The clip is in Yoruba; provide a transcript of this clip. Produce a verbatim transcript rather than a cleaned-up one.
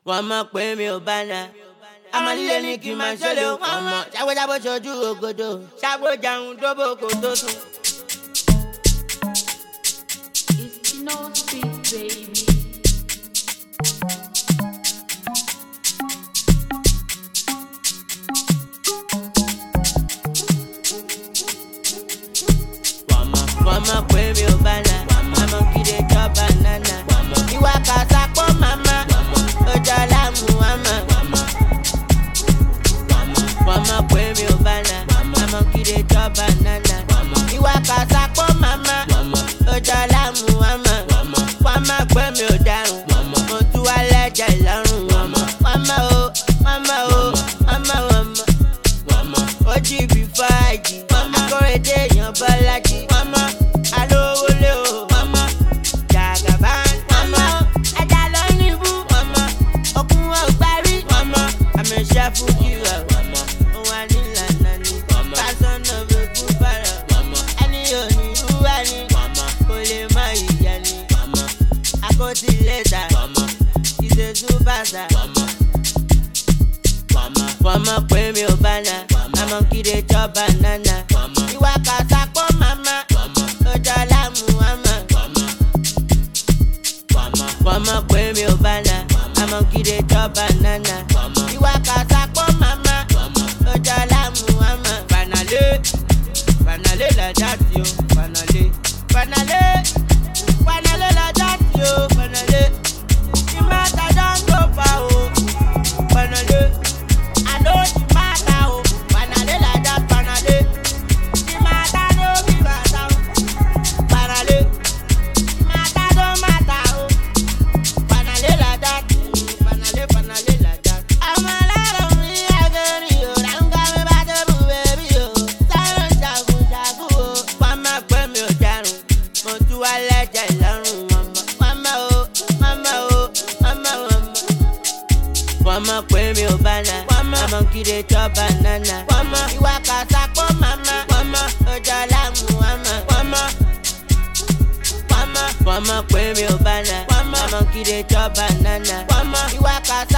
Wọ́n mọ̀ pé mi ò bá na. Amalile ní kí n máa ṣọlẹ̀ o. Wọ́n mọ̀ ṣàgbéjábọ̀ ṣojú ògodo. Ṣàgbéjáhùn dóbò kò tó sùn. It's no sweet baby. Wọ́n mọ̀ pé mi ò bá na. Àmọ́ kí lè jọ banana. Ìwà kàṣà pọ̀ màmá. Ọjọ́ láàmú àmà. Wọ́n mọ̀ pé mi ò bá na. Àmọ́ kí lè jọ banana. Ìwà kàṣà pọ̀ màmá. Ọjọ́ láàmú àmà. Wọ́n mọ̀ pé mi ò dárùn. Mo tú wá lẹ́jẹ̀ lọ́rùn. Wọ́n mọ̀ o, wọ́n mọ̀ o, wọ́n mọ̀ wọ́n mọ̀. Ó jí bí fáàjì. Akóredé èèyàn Bọ́lájí. Wọ́n mọ̀ alówó lé o. Wọ́n mọ̀ jàgàbá. Wọ́n mọ̀ ẹja lọ níbú. Wọ́n mọ̀ okun ọgbàrí. Wọ́n mọ̀ àmì iṣẹ́ fújì rẹ̀. Wọ́n mọ̀ òun wà nílànà ni. Pásánà gbogbo bára. Ẹni yóò ní wúwá ni. Kò lè má ìyá ni. Akóti lẹ́tà. Ìṣe súpàṣà. Wọ́n mọ̀ pé mi ò bá na. Àmọ́ kí lè jọ banana. Ìwà kàṣà pọ̀ màmá. Ọjọ́ láàmú àmà. Wọ́n mọ̀ pé mi ò bá na. Àmọ́ kí lè jọ banana. Ìwà kàṣà pọ̀ màmá. Ọjọ́ láàmú àmà. Fanale, fanale la jati o. Fanale, fanale, fanale la jati o. Fanale, the matter don go far o. Fanale, I know the matter o. Fanale la jati, fanale, the matter no be matter o. Fanale, the matter don't matter o. Fanale la jati, fanale, fanale la jati. I'm a lot of me again yo. I'm coming back to the baby yo. Sorry jagu jagu o. Wọ́n mọ̀ pé mi ò dárùn. Mo tú wá lẹ́jẹ̀ lọ́rùn. Wọ́n mọ̀ o, wọ́n mọ̀ o, wọ́n mọ̀ wọ́n mọ̀. Wọ́n mọ̀ pé mi ò bá na. Àmọ́ kí lè jọ banana. Wọ́n mọ̀ ìwà kàṣà pọ̀ màmá. Wọ́n mọ̀ ọjọ́ láàmú àmà. Wọ́n mọ̀ wọ́n mọ̀ wọ́n mọ̀ pé mi ò bá na. Àmọ́ kí lè jọ banana. Wọ́n mọ̀ ìwà kàṣà